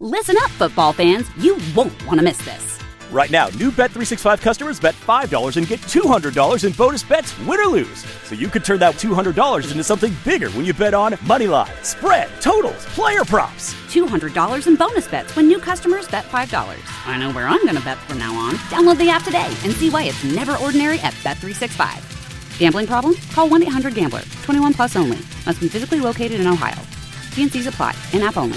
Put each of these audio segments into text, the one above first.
Listen up, football fans. You won't want to miss this. Right now, new Bet365 customers bet $5 and get $200 in bonus bets, win or lose. So you could turn that $200 into something bigger when you bet on money line, spread, totals, player props. $200 in bonus bets when new customers bet $5. I know where I'm going to bet from now on. Download the app today and see why it's never ordinary at Bet365. Gambling problem? Call 1-800-GAMBLER. 21 plus only. Must be physically located in Ohio. T&Cs apply. In-app only.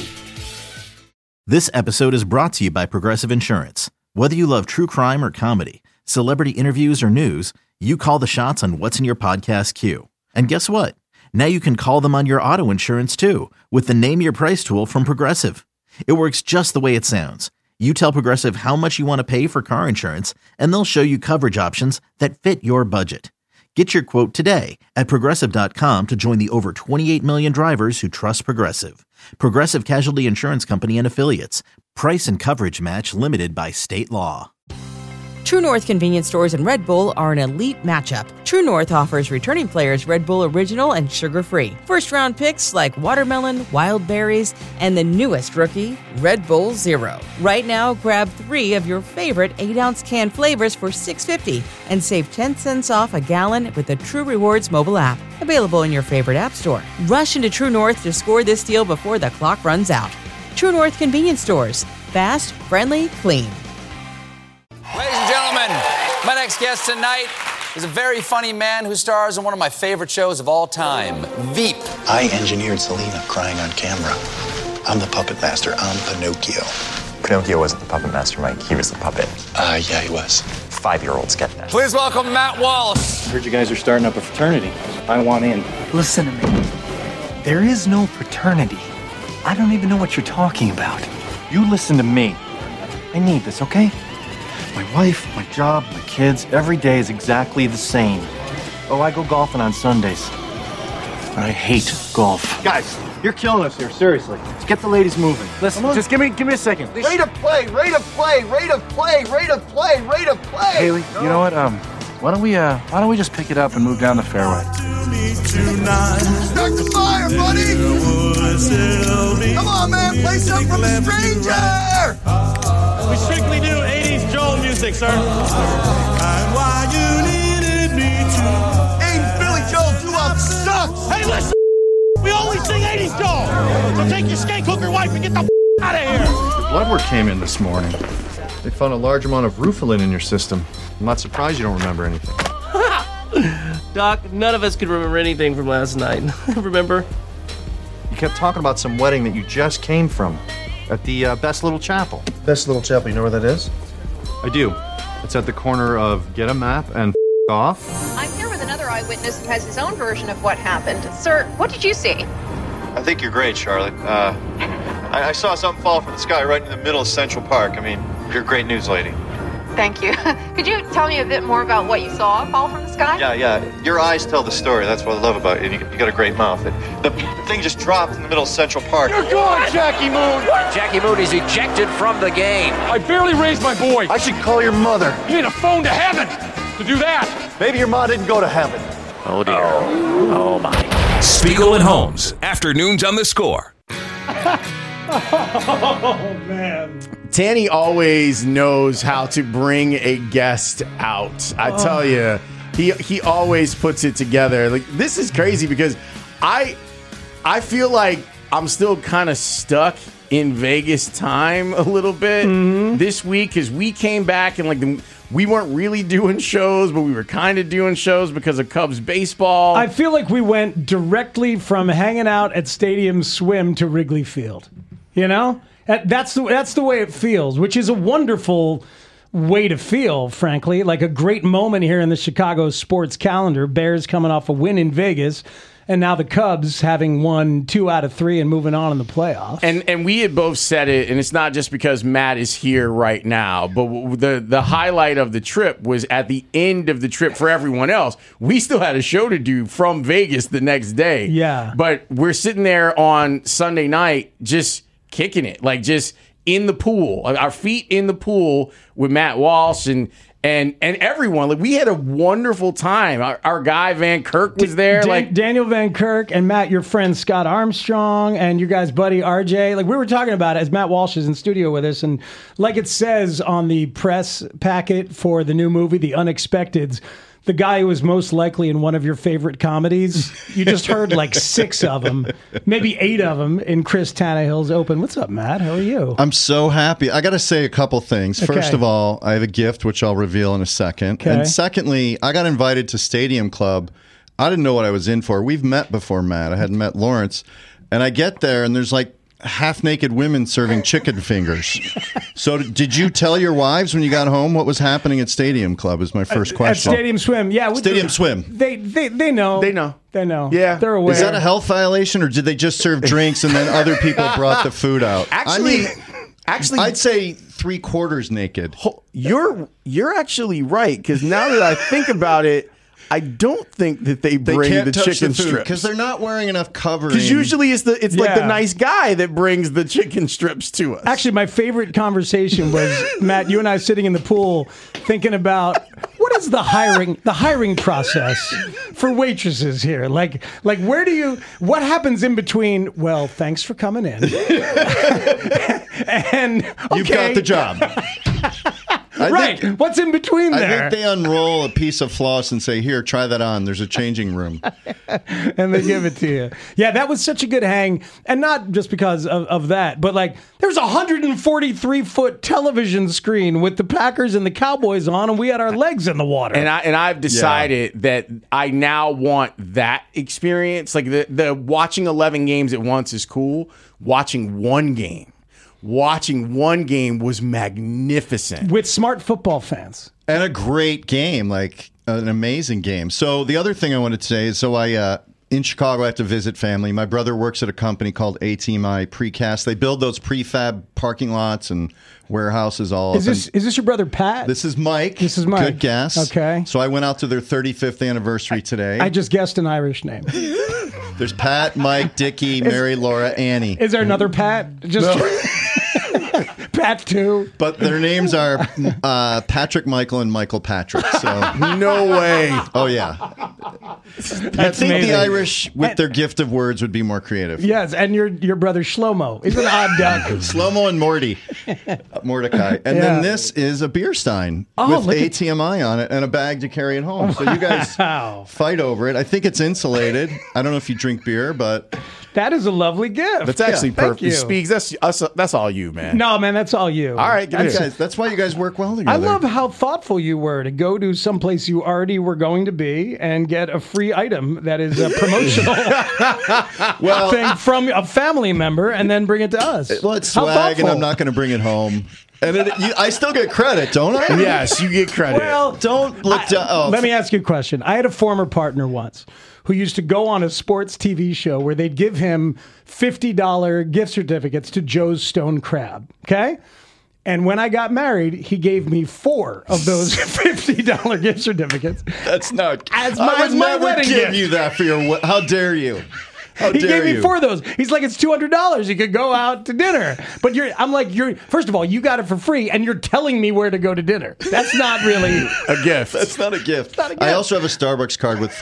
This episode is brought to you by Progressive Insurance. Whether you love true crime or comedy, celebrity interviews or news, you call the shots on what's in your podcast queue. And guess what? Now you can call them on your auto insurance too with the Name Your Price tool from Progressive. It works just the way it sounds. You tell Progressive how much you want to pay for car insurance, and they'll show you coverage options that fit your budget. Get your quote today at Progressive.com to join the over 28 million drivers who trust Progressive. Progressive Casualty Insurance Company and Affiliates. Price and coverage match limited by state law. True North convenience stores and Red Bull are an elite matchup. True North offers returning players Red Bull Original and sugar-free. First-round picks like watermelon, wild berries, and the newest rookie, Red Bull Zero. Right now, grab 3 of your favorite 8-ounce can flavors for $6.50 and save 10 cents off a gallon with the True Rewards mobile app. Available in your favorite app store. Rush into True North to score this deal before the clock runs out. True North convenience stores. Fast, friendly, clean. Ladies and gentlemen, my next guest tonight is a very funny man who stars in one of my favorite shows of all time, Veep. I engineered Selena crying on camera. I'm the puppet master. I'm Pinocchio. Pinocchio wasn't the puppet master, Mike. He was the puppet. Yeah, he was. 5-year-olds get that. Please welcome Matt Walsh. I heard you guys are starting up a fraternity. I want in. Listen to me. There is no fraternity. I don't even know what you're talking about. You listen to me. I need this, okay? My wife, my job, my kids, every day is exactly the same. Oh, I go golfing on Sundays. I hate golf. Guys, you're killing us here, seriously. Let's get the ladies moving. Listen, just give me a second. Rate of play, rate of play, rate of play, rate of play, rate of play. Haley, you know what? Why don't we just pick it up and move down the fairway? Start the fire, buddy! Come on, man, play something from a stranger! We strictly do 80s Joel music, sir. And why you needed me to. 80s Billy Joel doo-wop sucks! Hey, listen! We only sing 80s Joel! So take your skank hooker wife and get the out of here! Your blood work came in this morning. They found a large amount of Rufalin in your system. I'm not surprised you don't remember anything. Doc, none of us could remember anything from last night. Remember? You kept talking about some wedding that you just came from at the Best Little Chapel. Best Little Chapel, you know where that is? I do. It's at the corner of Get a Map and Off. I'm here with another eyewitness who has his own version of what happened. Sir, what did you see? I think you're great, Charlotte. I saw something fall from the sky right in the middle of Central Park. I mean, you're a great news lady. Thank you. Could you tell me a bit more about what you saw fall from the sky? Yeah. Your eyes tell the story. That's what I love about you. You got a great mouth. The thing just dropped in the middle of Central Park. You're gone, Jackie Moon! Jackie Moon is ejected from the game. I barely raised my boy. I should call your mother. You need a phone to heaven to do that. Maybe your mom didn't go to heaven. Oh, dear. Oh, my. Spiegel and Holmes, afternoons on The Score. Oh, man. Tanny always knows how to bring a guest out. I tell you, he always puts it together. Like, this is crazy because I feel like I'm still kind of stuck in Vegas time a little bit this week because we came back and we weren't really doing shows, but we were kind of doing shows because of Cubs baseball. I feel like we went directly from hanging out at Stadium Swim to Wrigley Field. You know? That's the way it feels, which is a wonderful way to feel, frankly. Like a great moment here in the Chicago sports calendar. Bears coming off a win in Vegas, and now the Cubs having won 2 out of 3 and moving on in the playoffs. And we had both said it, and it's not just because Matt is here right now, but the highlight of the trip was at the end of the trip for everyone else. We still had a show to do from Vegas the next day. Yeah. But we're sitting there on Sunday night just kicking it, like just in the pool, our feet in the pool with Matt Walsh, and and everyone. Like, we had a wonderful time. Our guy Van Kirk was there. Daniel Van Kirk and Matt, your friend Scott Armstrong, and your guys' buddy RJ. Like, we were talking about it as Matt Walsh is in studio with us, and like it says on the press packet for the new movie, The Unexpecteds, the guy who was most likely in one of your favorite comedies. You just heard like 6 of them, maybe 8 of them in Chris Tannehill's Open. What's up, Matt? How are you? I'm so happy. I got to say a couple things. Okay. First of all, I have a gift, which I'll reveal in a second. Okay. And secondly, I got invited to Stadium Club. I didn't know what I was in for. We've met before, Matt. I hadn't met Lawrence. And I get there, and there's like half-naked women serving chicken fingers. So did you tell your wives when you got home what was happening at Stadium Club is my first question. At Stadium Swim, yeah. Stadium Swim. They know. They know. They know. Yeah. They're aware. Is that a health violation, or did they just serve drinks and then other people brought the food out? Actually, I'd say 3/4 naked. You're actually right, because now that I think about it, I don't think that they bring can't the touch chicken the food strips because they're not wearing enough covering. Because usually it's like the Yeah. nice guy that brings the chicken strips to us. Actually, my favorite conversation was, Matt, you and I sitting in the pool thinking about what is the hiring process for waitresses here? Like what happens in between, well, thanks for coming in. And okay. You've got the job. What's in between there? I think they unroll a piece of floss and say, here, try that on. There's a changing room. And they give it to you. Yeah, that was such a good hang. And not just because of that, but like there's a 143-foot television screen with the Packers and the Cowboys on, and we had our legs in the water. And I've decided that I now want that experience. Like the watching 11 games at once is cool. Watching one game was magnificent. With smart football fans. And a great game, like an amazing game. So the other thing I wanted to say is, in Chicago, I have to visit family. My brother works at a company called ATMI Precast. They build those prefab parking lots and warehouses all. Is this your brother Pat? This is Mike. Good guess. Okay. So I went out to their 35th anniversry today. I just guessed an Irish name. There's Pat, Mike, Dickie, Mary, Laura, Annie. Is there another Pat? Pat too. But their names are Patrick, Michael, and Michael Patrick. So no way. Oh yeah. I think amazing. the Irish, with their gift of words, would be more creative. Yes, and your brother Shlomo. He's an odd duck. Shlomo and Mordecai. And then this is a beer stein with ATMI on it and a bag to carry it home. So you guys fight over it. I think it's insulated. I don't know if you drink beer, but that is a lovely gift. That's actually perfect. Thank you. Speaks. That's all you, man. No, man, that's all you. All right, that's why you guys work well together. I love how thoughtful you were to go to someplace you already were going to be and get a free item that is a promotional thing from a family member and then bring it to us. Well, it's swag, and I'm not going to bring it home. And I still get credit, don't I? Yes, you get credit. Well, don't look down. Let me ask you a question. I had a former partner once who used to go on a sports TV show where they'd give him $50 gift certificates to Joe's Stone Crab. Okay? And when I got married, he gave me 4 of those $50 gift certificates. That's not. I would never give you that for your. How dare you? He gave me 4 of those. He's like, it's $200. You could go out to dinner. But I'm like, first of all, you got it for free, and you're telling me where to go to dinner. That's not really a gift. That's not a gift. I also have a Starbucks card with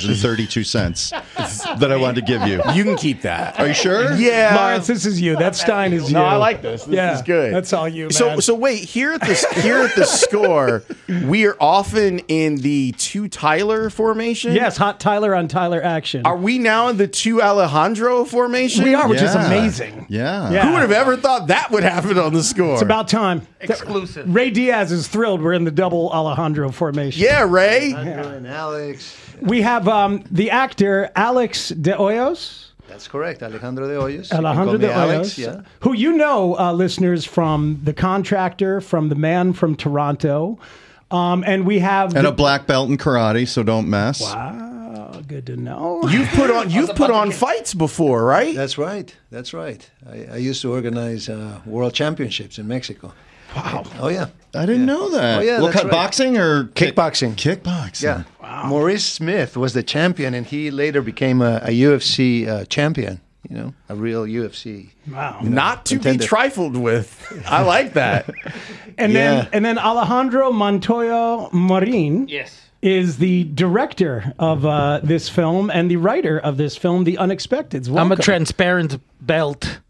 $4.32 that I wanted to give you. You can keep that. Are you sure? Yeah. Lawrence, this is you. That stein is you. No, I like this. This is good. That's all you, man. So wait, here at the Score, we are often in the 2 Tyler formation. Yes, hot Tyler on Tyler action. Are we now in the 2 Alejandro formation? We are, which is amazing. Yeah. Who would have ever thought that would happen on the Score? It's about time. Exclusive. Ray Diaz is thrilled we're in the double Alejandro formation. Yeah, Ray. And Alex. We have the actor Alex de Hoyos. That's correct, Alejandro de Hoyos. Alejandro de Hoyos, Alex, yeah. who you know, listeners, from The Contractor, from The Man from Toronto. And we have... And a black belt in karate, so don't mess. Wow, good to know. You've put on fights before, right? That's right. I used to organize world championships in Mexico. Wow. Oh, yeah. I didn't know that. Oh, yeah, what kind of boxing or kickboxing? Kickboxing. Yeah. Wow. Maurice Smith was the champion, and he later became a UFC champion. a real UFC. Wow. Not to contender. be trifled with. I like that. And then Alejandro Montoya Marin is the director of this film and the writer of this film, The Unexpecteds. I'm a Welcome. transparent belt.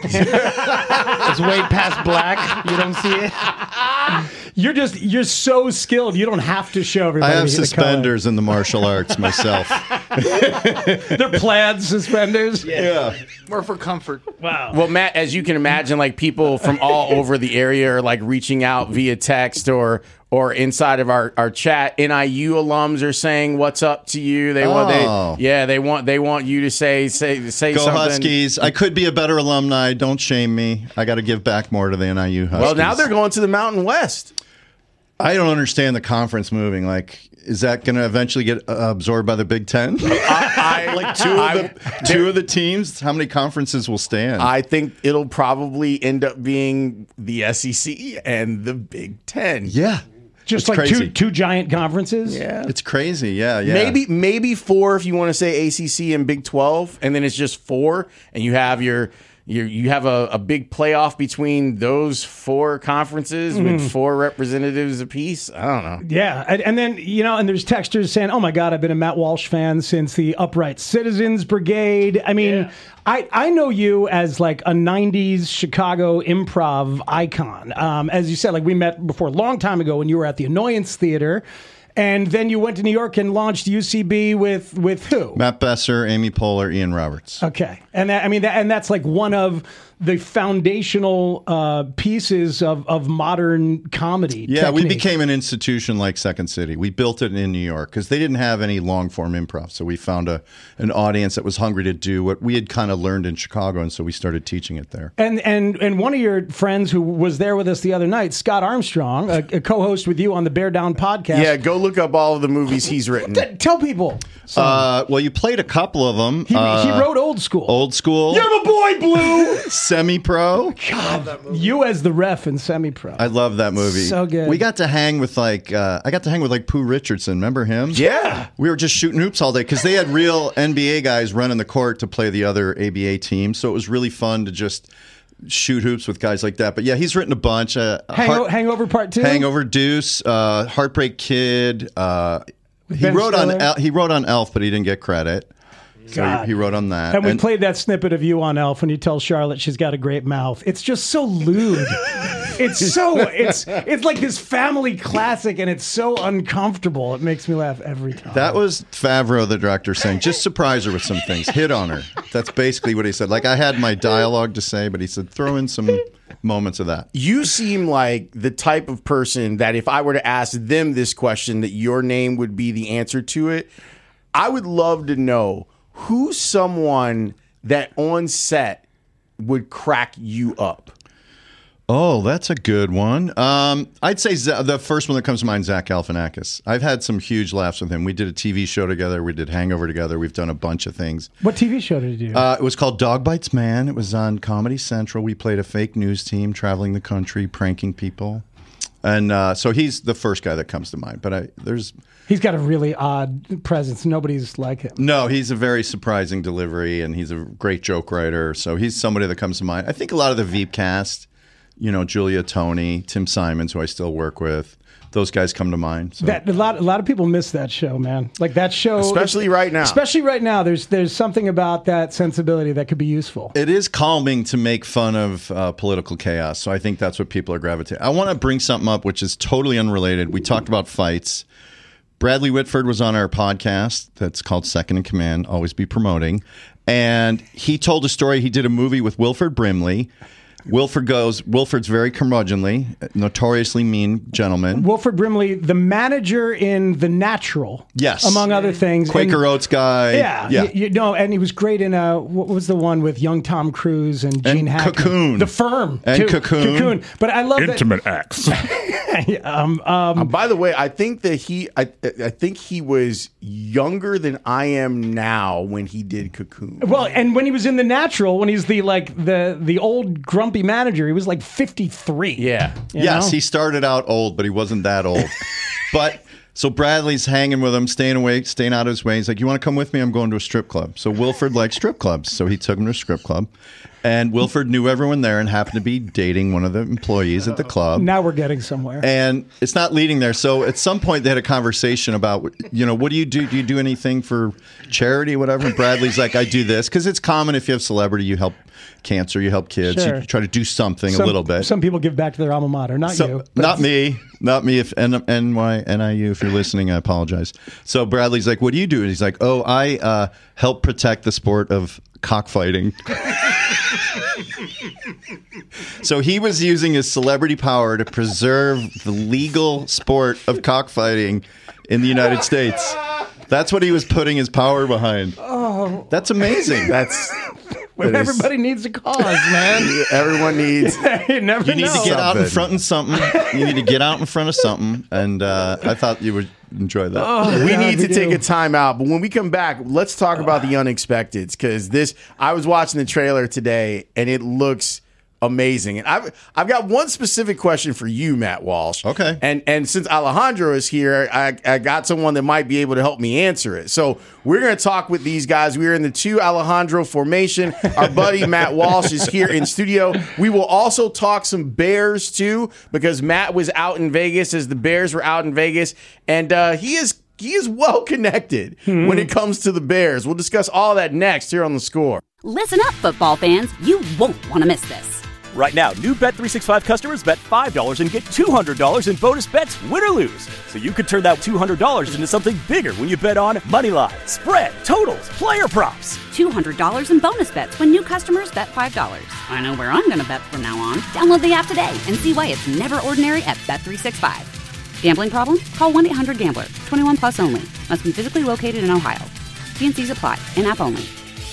It's way past black. You don't see it. You're so skilled. You don't have to show I everybody. have the color. suspenders in the martial arts myself. They're plaid suspenders. Yeah. More for comfort. Wow. Well, Matt, as you can imagine, like people from all over the area are like reaching out via text or inside of our chat. NIU alums are saying what's up to you. They want you to say Go something. Huskies. I could be a better alumni. Don't shame me. I got to give back more to the NIU Huskies. Well, now they're going to the Mountain West. I don't understand the conference moving. Like, is that going to eventually get absorbed by the Big Ten? Like two of the teams, how many conferences will stand? I think it'll probably end up being the SEC and the Big Ten. Yeah. Just It's like crazy. two giant conferences. Yeah. It's crazy. Yeah. Maybe 4 if you want to say ACC and Big 12, and then it's just 4, and you have you have a big playoff between those 4 conferences with 4 representatives apiece. I don't know. Yeah, and then and there's texters saying, "Oh my God, I've been a Matt Walsh fan since the Upright Citizens Brigade." I mean, I know you as like a '90s Chicago improv icon. As you said, like we met before a long time ago when you were at the Annoyance Theater. And then you went to New York and launched UCB with who? Matt Besser, Amy Poehler, Ian Roberts. Okay, and that's like one of the foundational pieces of modern comedy. Yeah, we technique. became an institution like Second City. We built it in New York because they didn't have any long-form improv. So we found an audience that was hungry to do what we had kind of learned in Chicago, and so we started teaching it there. And one of your friends who was there with us the other night, Scott Armstrong, a co-host with you on the Bear Down podcast. Yeah, go look up all of the movies he's written. Tell people. Well, you played a couple of them. He wrote Old School. Old School. You're my boy, Blue. Semi-Pro. God, you as the ref in Semi-Pro. I love that movie. So good. We got to hang with I got to hang with like Pooh Richardson. Remember him? Yeah. We were just shooting hoops all day because they had real NBA guys running the court to play the other ABA team. So it was really fun to just shoot hoops with guys like that. But yeah, he's written a bunch. Hangover Part 2? Hangover Deuce, Heartbreak Kid. He wrote on Elf, but he didn't get credit. So he wrote on that. And we played that snippet of you on Elf when you tell Charlotte she's got a great mouth. It's just so lewd. It's like this family classic, and it's so uncomfortable. It makes me laugh every time. That was Favreau, the director, saying, just surprise her with some things. Hit on her. That's basically what he said. Like, I had my dialogue to say, but he said, throw in some moments of that. You seem like the type of person that if I were to ask them this question, that your name would be the answer to it. I would love to know who's someone that on set would crack you up. Oh, that's a good one. I'd say the first one that comes to mind, Zach Galifianakis. I've had some huge laughs with him. We did a TV show together. We did Hangover together. We've done a bunch of things. What TV show did you do? It was called Dog Bites Man. It was on Comedy Central. We played a fake news team traveling the country, pranking people. And so he's the first guy that comes to mind. But he's got a really odd presence. Nobody's like him. No, he's a very surprising delivery, and he's a great joke writer. So he's somebody that comes to mind. I think a lot of the Veep cast, Julia, Tony, Tim Simons, who I still work with, those guys come to mind. So. A lot of people miss that show, man. Like that show, especially right now. Especially right now, there's something about that sensibility that could be useful. It is calming to make fun of political chaos, so I think that's what people are gravitating. I want to bring something up which is totally unrelated. We talked about fights. Bradley Whitford was on our podcast that's called Second in Command. Always be promoting, and he told a story. He did a movie with Wilford Brimley. Wilford's very curmudgeonly, notoriously mean gentleman. Wilford Brimley, the manager in The Natural. Yes. Among other things. Quaker Oats guy. Yeah. And he was great in, what was the one with young Tom Cruise and Gene Hackman? Cocoon. The Firm. And too. Cocoon. But I love Intimate acts. By the way, I think that I think he was younger than I am now when he did Cocoon. Well, and when he was in The Natural, when he's the old grumpy manager, he was like 53. Yeah. Yes, he started out old, but he wasn't that old. But So Bradley's hanging with him, staying out of his way. He's like, you want to come with me? I'm going to a strip club. So Wilford likes strip clubs. So he took him to a strip club. And Wilford knew everyone there and happened to be dating one of the employees at the club. Now we're getting somewhere. And it's not leading there. So at some point they had a conversation about, what do you do? Do you do anything for charity, whatever? And Bradley's like, I do this. Because it's common if you have celebrity, you help cancer, you help kids. Sure. You try to do something a little bit. Some people give back to their alma mater, not you. Not me. Not me. If NYNIU, if you're listening, I apologize. So Bradley's like, what do you do? And he's like, I help protect the sport of cockfighting. So he was using his celebrity power to preserve the legal sport of cockfighting in the United States. That's what he was putting his power behind. Oh, that's amazing. Everybody needs a cause, man. Everyone needs. You never You need to get out in front of something. You need to get out in front of something. And I thought you would enjoy that. We need to take a time out. But when we come back, let's talk about the unexpecteds. Because I was watching the trailer today, and it looks amazing. And I've got one specific question for you, Matt Walsh. Okay. And since Alejandro is here, I got someone that might be able to help me answer it. So we're going to talk with these guys. We're in the 2 Alejandro formation. Our buddy Matt Walsh is here in studio. We will also talk some Bears too, because Matt was out in Vegas as the Bears were out in Vegas, and he is well connected when it comes to the Bears. We'll discuss all that next here on The Score. Listen up, football fans. You won't want to miss this. Right now, new Bet365 customers bet $5 and get $200 in bonus bets, win or lose. So you could turn that $200 into something bigger when you bet on moneyline, spread, totals, player props. $200 in bonus bets when new customers bet $5. I know where I'm going to bet from now on. Download the app today and see why it's never ordinary at Bet365. Gambling problem? Call 1-800-GAMBLER. 21 plus only. Must be physically located in Ohio. T&Cs apply. In-app only.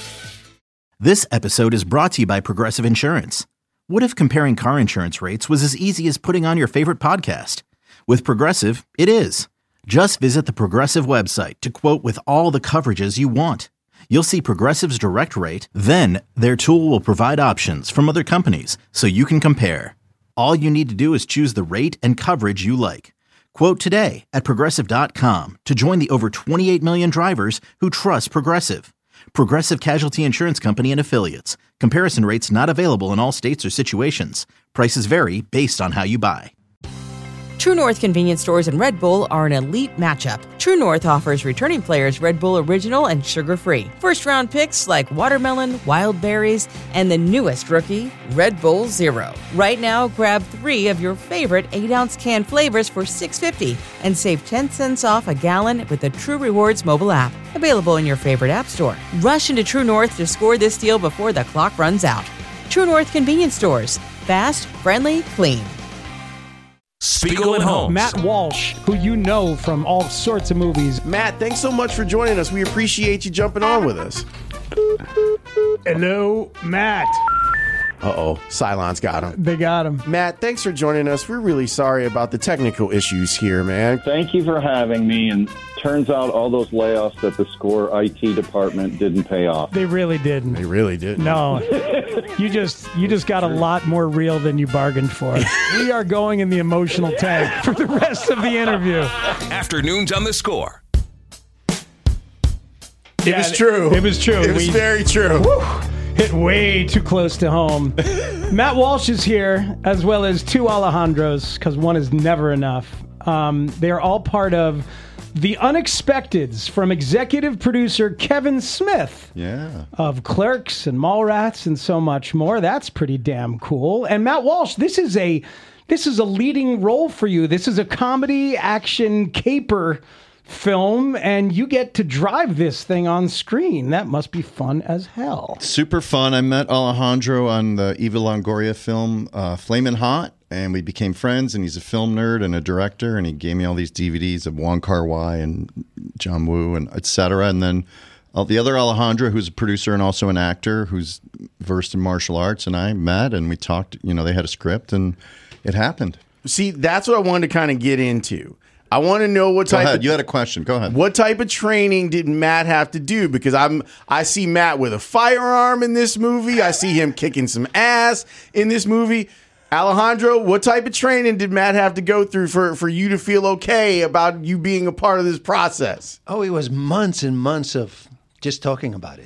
This episode is brought to you by Progressive Insurance. What if comparing car insurance rates was as easy as putting on your favorite podcast? With Progressive, it is. Just visit the Progressive website to quote with all the coverages you want. You'll see Progressive's direct rate, then their tool will provide options from other companies so you can compare. All you need to do is choose the rate and coverage you like. Quote today at Progressive.com to join the over 28 million drivers who trust Progressive. Progressive Casualty Insurance Company and Affiliates. Comparison rates not available in all states or situations. Prices vary based on how you buy. True North convenience stores and Red Bull are an elite matchup. True North offers returning players Red Bull Original and sugar-free. First-round picks like watermelon, wild berries, and the newest rookie, Red Bull Zero. Right now, grab 3 of your favorite 8-ounce can flavors for $6.50 and save 10 cents off a gallon with the True Rewards mobile app. Available in your favorite app store. Rush into True North to score this deal before the clock runs out. True North convenience stores. Fast, friendly, clean. Spiegel and Holmes. Matt Walsh, who you know from all sorts of movies. Matt, thanks so much for joining us. We appreciate you jumping on with us. Hello, Matt. Uh-oh, Cylon's got him. They got him. Matt, thanks for joining us. We're really sorry about the technical issues here, man. Thank you for having me, and turns out all those layoffs at the Score IT department didn't pay off. They really didn't. They really didn't. No. You just got a lot more real than you bargained for. We are going in the emotional tank for the rest of the interview. Afternoons on The Score. It was true. It was true. It was very true. Hit way too close to home. Matt Walsh is here, as well as 2 Alejandros, because one is never enough. They are all part of The Unexpecteds from executive producer Kevin Smith. Yeah. Of Clerks and Mallrats and so much more. That's pretty damn cool. And Matt Walsh, this is a leading role for you. This is a comedy action caper film, and you get to drive this thing on screen. That must be fun as hell. Super fun. I met Alejandro on the Eva Longoria film Flamin' Hot, and we became friends, and he's a film nerd and a director, and he gave me all these DVDs of Wong Kar-wai and John Woo and et cetera. And then the other Alejandro, who's a producer and also an actor who's versed in martial arts, and I met, and we talked. They had a script, and it happened. See, that's what I wanted to kind of get into. I want to know what type. Go ahead. You had a question. Go ahead. What type of training did Matt have to do? Because I see Matt with a firearm in this movie. I see him kicking some ass in this movie. Alejandro, what type of training did Matt have to go through for you to feel okay about you being a part of this process? Oh, it was months and months of just talking about it.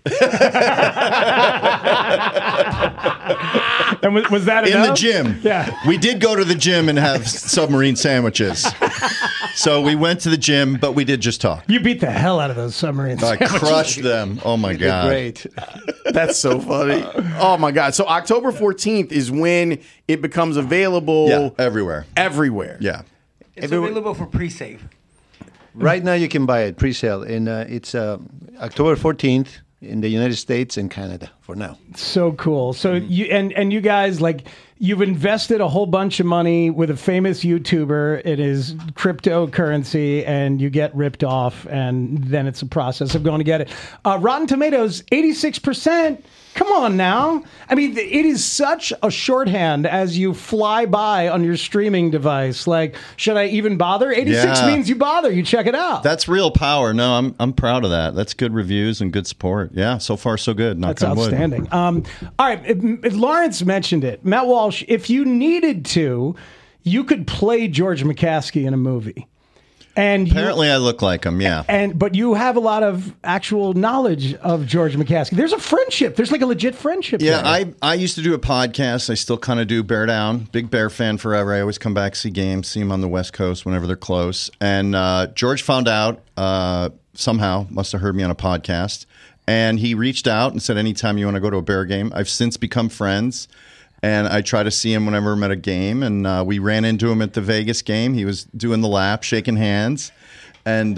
And was that in enough? the gym? Yeah. We did go to the gym and have submarine sandwiches. So we went to the gym, but we did just talk. You beat the hell out of those submarines. I crushed them. Oh, my God. Great. That's so funny. Oh, my God. So October 14th is when it becomes available. Yeah, everywhere. Everywhere. Yeah. It's available for pre-save. Right now you can buy it pre-sale, and it's October 14th in the United States and Canada for now. So cool. So you and you guys, like, you've invested a whole bunch of money with a famous YouTuber. It is cryptocurrency, and you get ripped off, and then it's a process of going to get it. Rotten Tomatoes, 86%. Come on now. I mean, it is such a shorthand as you fly by on your streaming device. Like, should I even bother? 86 means you bother. You check it out. That's real power. No, I'm proud of that. That's good reviews and good support. Yeah, so far so good. Knock That's on wood. outstanding. All right, Lawrence mentioned it. Matt Walsh, if you needed to, you could play George McCaskey in a movie. And apparently I look like him, yeah. But you have a lot of actual knowledge of George McCaskey. There's a friendship. There's like a legit friendship Yeah, there. I used to do a podcast. I still kind of do Bear Down. Big Bear fan forever. I always come back, see games, see him on the West Coast whenever they're close. And George found out somehow, must have heard me on a podcast. And he reached out and said, anytime you want to go to a Bear game. I've since become friends. And I try to see him whenever I'm at a game. And we ran into him at the Vegas game. He was doing the lap, shaking hands. And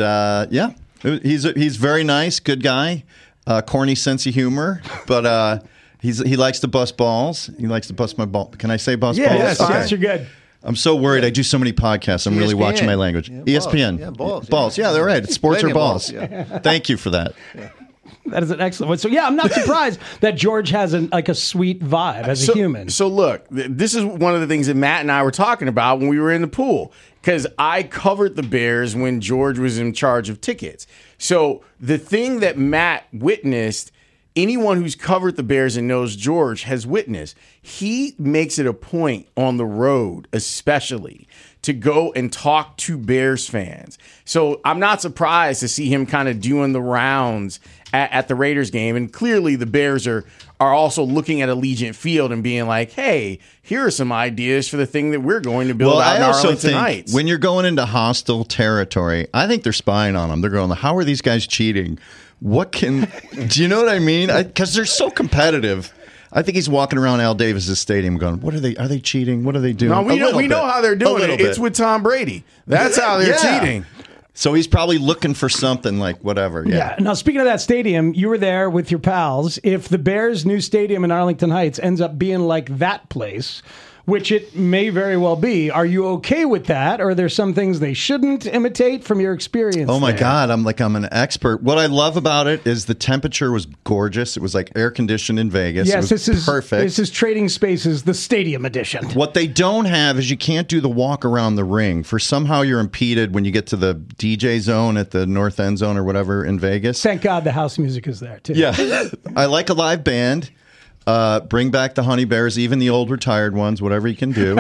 he's very nice, good guy, corny sense of humor. But he likes to bust balls. He likes to bust my ball. Can I say bust balls? Yes, okay. You're good. I'm so worried. I do so many podcasts. I'm really watching my language. Yeah, ESPN. balls. Yeah, they're right. It's sports or balls. Yeah. Thank you for that. Yeah. That is an excellent one. So, yeah, I'm not surprised that George has a sweet vibe as a human. So, look, this is one of the things that Matt and I were talking about when we were in the pool, because I covered the Bears when George was in charge of tickets. So, the thing that Matt witnessed, anyone who's covered the Bears and knows George has witnessed, he makes it a point on the road, especially, to go and talk to Bears fans. So I'm not surprised to see him kind of doing the rounds at the Raiders game. And clearly the Bears are also looking at Allegiant Field and being like, hey, here are some ideas for the thing that we're going to build out in Arlington Heights. When you're going into hostile territory, I think they're spying on them. They're going, how are these guys cheating? Do you know what I mean? Because they're so competitive. I think he's walking around Al Davis's stadium going, "What are they? Are they cheating? What are they doing?" No, we know how they're doing it. It's with Tom Brady. That's how they're cheating. So he's probably looking for something like whatever. Yeah. Now, speaking of that stadium, you were there with your pals. If the Bears' new stadium in Arlington Heights ends up being like that place, which it may very well be, are you okay with that? Or are there some things they shouldn't imitate from your experience? Oh my God, I'm an expert. What I love about it is the temperature was gorgeous. It was like air conditioned in Vegas. Yes, this is perfect. This is Trading Spaces, the stadium edition. What they don't have is you can't do the walk around the ring. For somehow you're impeded when you get to the DJ zone at the north end zone or whatever in Vegas. Thank God the house music is there too. Yeah, I like a live band. Bring back the Honey Bears, even the old retired ones, whatever you can do.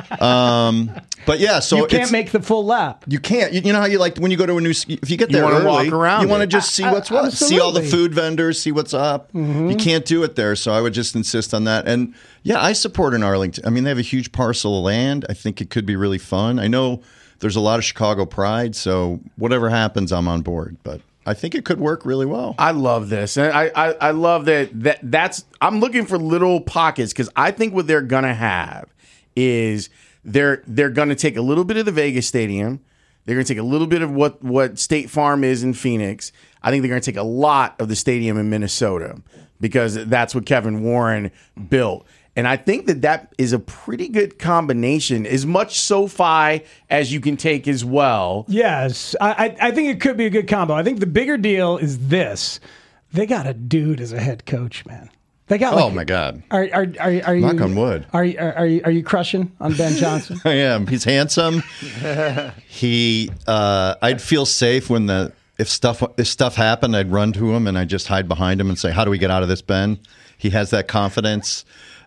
But yeah, so you can't make the full lap. You can't. You know how you like when you go to a new. If you get there early, walk around you want to just see what's what, absolutely. see all the food vendors, see what's up. Mm-hmm. You can't do it there, so I would just insist on that. And yeah, I support in Arlington. I mean, they have a huge parcel of land. I think it could be really fun. I know there's a lot of Chicago pride, so whatever happens, I'm on board. But I think it could work really well. I love this. And I love that's I'm looking for little pockets, because I think what they're going to have is they're going to take a little bit of the Vegas stadium. They're going to take a little bit of what State Farm is in Phoenix. I think they're going to take a lot of the stadium in Minnesota, because that's what Kevin Warren built. And I think that is a pretty good combination, as much SoFi as you can take as well. Yes, I think it could be a good combo. I think the bigger deal is this: they got a dude as a head coach, man. They got. Oh my God! Are you? Knock on wood. Are you crushing on Ben Johnson? I am. He's handsome. I'd feel safe when if stuff happened, I'd run to him and I'd just hide behind him and say, "How do we get out of this, Ben?" He has that confidence.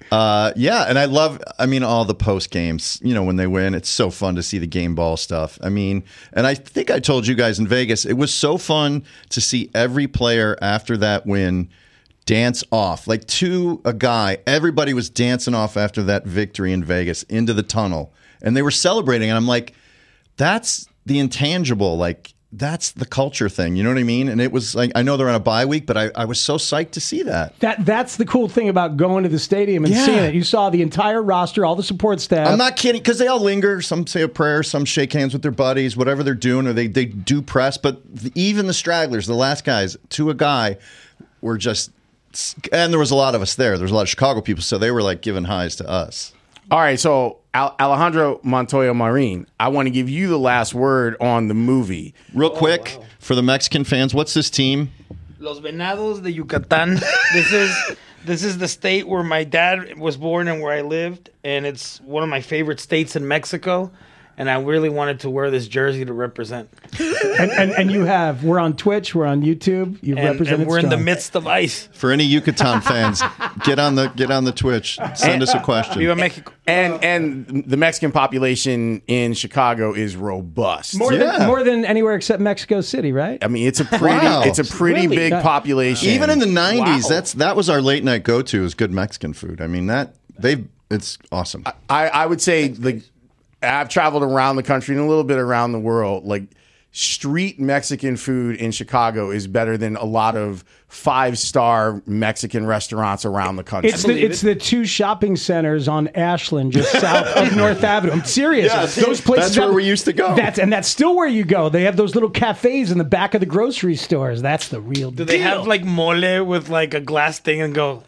Yeah, and I mean, all the post games, when they win, it's so fun to see the game ball stuff. I mean, and I think I told you guys in Vegas, it was so fun to see every player after that win dance off. Like to a guy, everybody was dancing off after that victory in Vegas into the tunnel. And they were celebrating. And I'm like, that's the intangible. Like, that's the culture thing. You know what I mean? And it was like, I know they're on a bye week, but I was so psyched to see that. That's the cool thing about going to the stadium and seeing it. You saw the entire roster, all the support staff. I'm not kidding, because they all linger. Some say a prayer, some shake hands with their buddies, whatever they're doing, or they do press. But even the stragglers, the last guys, to a guy, were just, and there was a lot of us there. There was a lot of Chicago people, so they were like giving highs to us. All right, so Alejandro Montoya Marin, I want to give you the last word on the movie. Real quick, for the Mexican fans, what's this team? Los Venados de Yucatan. This is the state where my dad was born and where I lived, and it's one of my favorite states in Mexico. And I really wanted to wear this jersey to represent. and we're on Twitch, we're on YouTube. You represented. And we're in strong. the midst of ice. For any Yucatan fans, get on the Twitch. Send us a question. Viva Mexico. And the Mexican population in Chicago is robust. More than anywhere except Mexico City, right? I mean, it's a pretty big population. Even in the 90s, that was our late night go to, is good Mexican food. I mean, it's awesome. I would say I've traveled around the country and a little bit around the world. Like, street Mexican food in Chicago is better than a lot of 5-star Mexican restaurants around the country. It's the two shopping centers on Ashland, just south of North Avenue. I'm serious. Yeah, those places. That's where we used to go. That's still where you go. They have those little cafes in the back of the grocery stores. That's the real deal. Do they have like mole with like a glass thing and go?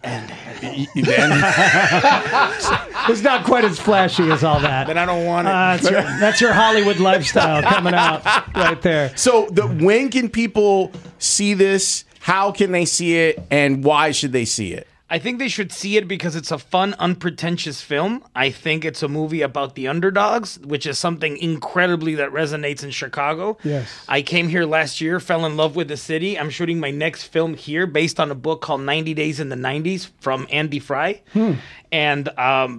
It's not quite as flashy as all that. Then I don't want it. That's your Hollywood lifestyle coming out right there. So when can people see this? How can they see it? And why should they see it? I think they should see it because it's a fun, unpretentious film. I think it's a movie about the underdogs, which is something incredibly that resonates in Chicago. Yes. I came here last year, fell in love with the city. I'm shooting my next film here based on a book called 90 Days in the 90s from Andy Fry. And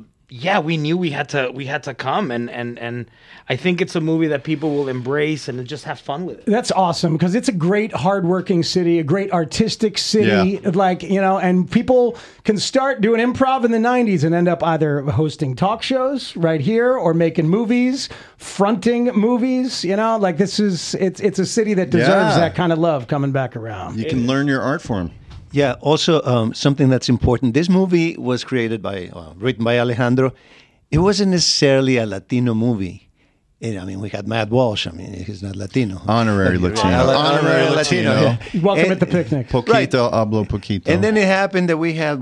we knew we had to come, and I think it's a movie that people will embrace and just have fun with it. That's awesome, because it's a great hardworking city, a great artistic city, and people can start doing improv in the 90s and end up either hosting talk shows right here or making movies, fronting movies, it's a city that deserves that kind of love coming back around. You can learn your art form. Yeah, also something that's important. This movie was written by Alejandro. It wasn't necessarily a Latino movie. We had Matt Walsh. He's not Latino. Honorary Latino. Honorary Latino. Yeah. Welcome at the picnic. Poquito, hablo poquito. And then it happened that we had,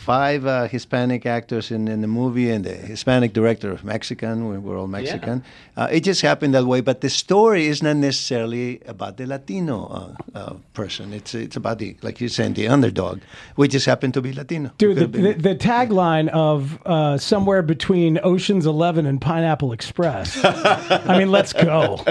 5 Hispanic actors in the movie, and the Hispanic director, Mexican. We're all Mexican. Yeah. It just happened that way. But the story is not necessarily about the Latino person. It's about like you said, the underdog. We just happen to be Latino. Dude, the tagline of somewhere between Ocean's 11 and Pineapple Express. Let's go.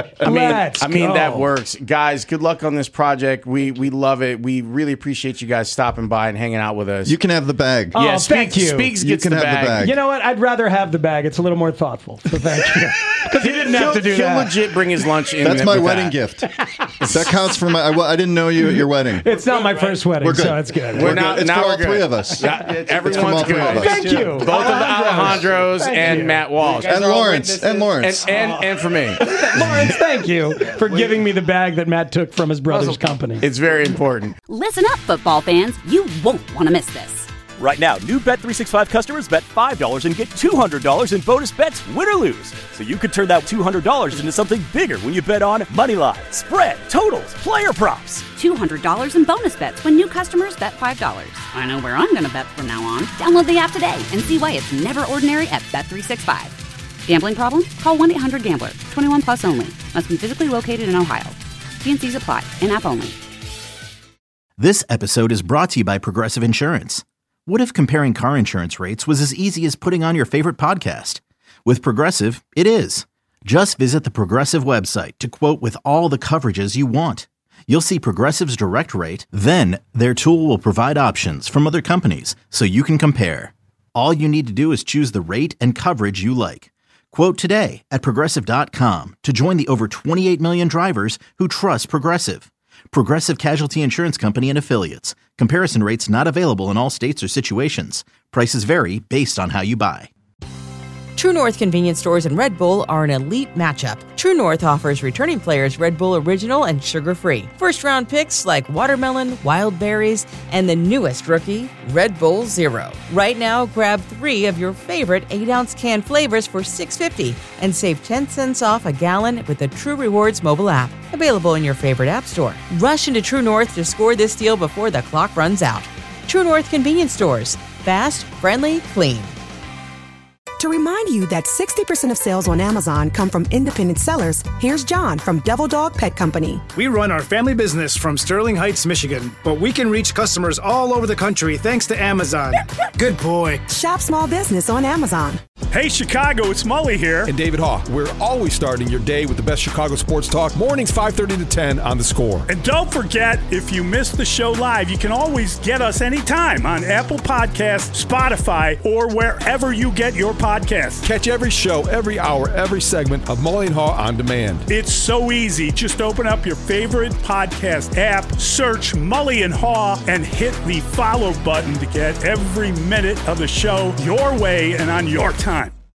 That works. Guys, good luck on this project. We love it. We really appreciate you guys stopping by and hanging out with us. You can have the bag. Oh, thank you. Speaks you gets can the have bag. the bag. You know what? I'd rather have the bag. It's a little more thoughtful. So thank you. Because he didn't have to do that. He'll legit bring his lunch in. That's my wedding gift. That counts for my... I didn't know you at your wedding. It's not my first wedding, We're good. So it's good. It's for all three of us. Yeah, everyone's good. Thank you. Both of the Alejandros and Matt Walsh. And Lawrence. And for me. Lawrence, thank you for giving me the bag that Matt took from his brother's company. It's very important. Listen up, football fans. You won't want to miss this. Right now, new Bet365 customers bet $5 and get $200 in bonus bets, win or lose. So you could turn that $200 into something bigger when you bet on money line, spread, totals, player props. $200 in bonus bets when new customers bet $5. I know where I'm going to bet from now on. Download the app today and see why it's never ordinary at Bet365. Gambling problem? Call 1-800-GAMBLER. 21 plus only. Must be physically located in Ohio. T&Cs apply. In-app only. This episode is brought to you by Progressive Insurance. What if comparing car insurance rates was as easy as putting on your favorite podcast? With Progressive, it is. Just visit the Progressive website to quote with all the coverages you want. You'll see Progressive's direct rate, then their tool will provide options from other companies so you can compare. All you need to do is choose the rate and coverage you like. Quote today at Progressive.com to join the over 28 million drivers who trust Progressive. Progressive Casualty Insurance Company and Affiliates. Comparison rates not available in all states or situations. Prices vary based on how you buy. True North convenience stores and Red Bull are an elite matchup. True North offers returning players Red Bull Original and sugar-free. First-round picks like watermelon, wild berries, and the newest rookie, Red Bull Zero. Right now, grab 3 of your favorite 8-ounce can flavors for $6.50 and save 10 cents off a gallon with the True Rewards mobile app. Available in your favorite app store. Rush into True North to score this deal before the clock runs out. True North convenience stores. Fast, friendly, clean. To remind you that 60% of sales on Amazon come from independent sellers, here's John from Devil Dog Pet Company. We run our family business from Sterling Heights, Michigan, but we can reach customers all over the country thanks to Amazon. Good boy. Shop small business on Amazon. Hey, Chicago, it's Mully here. And David Haw. We're always starting your day with the best Chicago sports talk. Mornings 5:30 to 10 on The Score. And don't forget, if you missed the show live, you can always get us anytime on Apple Podcasts, Spotify, or wherever you get your podcasts. Catch every show, every hour, every segment of Mully and Haw on demand. It's so easy. Just open up your favorite podcast app, search Mully and Haw, and hit the follow button to get every minute of the show your way and on your time.